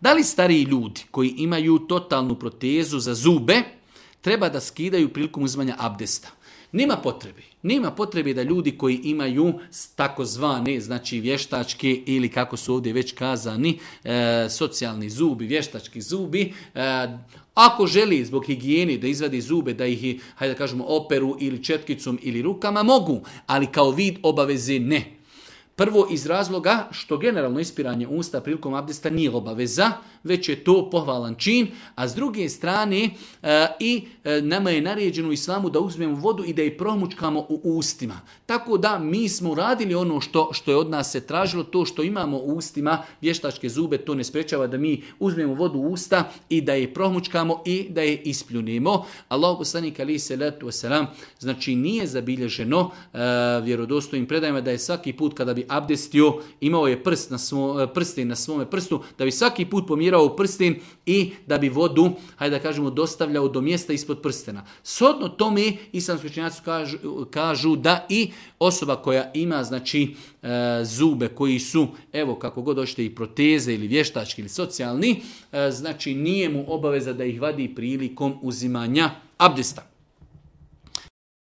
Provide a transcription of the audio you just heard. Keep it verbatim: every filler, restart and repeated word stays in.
Da li stariji ljudi koji imaju totalnu protezu za zube treba da skidaju prilikom uzimanja abdesta? Nema potrebe. Nema potrebe da ljudi koji imaju takozvane, znači vještačke ili kako su ovdje već kazani, e, socijalni zubi, vještački zubi, e, ako želi zbog higijene da izvadi zube, da ih, hajde da kažemo, operu ili četkicom ili rukama, mogu, ali kao vid obaveze ne. Prvo iz razloga što generalno ispiranje usta prilikom abdesta nije obaveza, već je to pohvalan čin, a s druge strane e, i e, nama je naređeno u islamu da uzmemo vodu i da je promučkamo u ustima. Tako da mi smo radili ono što, što je od nas se tražilo, to što imamo u ustima, vještačke zube, to ne sprečava da mi uzmemo vodu u usta i da je promučkamo i da je ispljunemo. Allahu poslanik alejhi selatu vesselam, znači nije zabilježeno e, vjerodostojnim predajama da je svaki put kada bi abdestio, imao je prst na svo, prsten na svome prstu, da bi svaki put pomjerao prsten i da bi vodu, hajde da kažemo, dostavljao do mjesta ispod prstena. Shodno tome, islamski učenjaci kažu, kažu da i osoba koja ima, znači, e, zube koji su, evo kako god hoćete, i proteze ili vještački ili socijalni, e, znači nije mu obaveza da ih vadi prilikom uzimanja abdesta.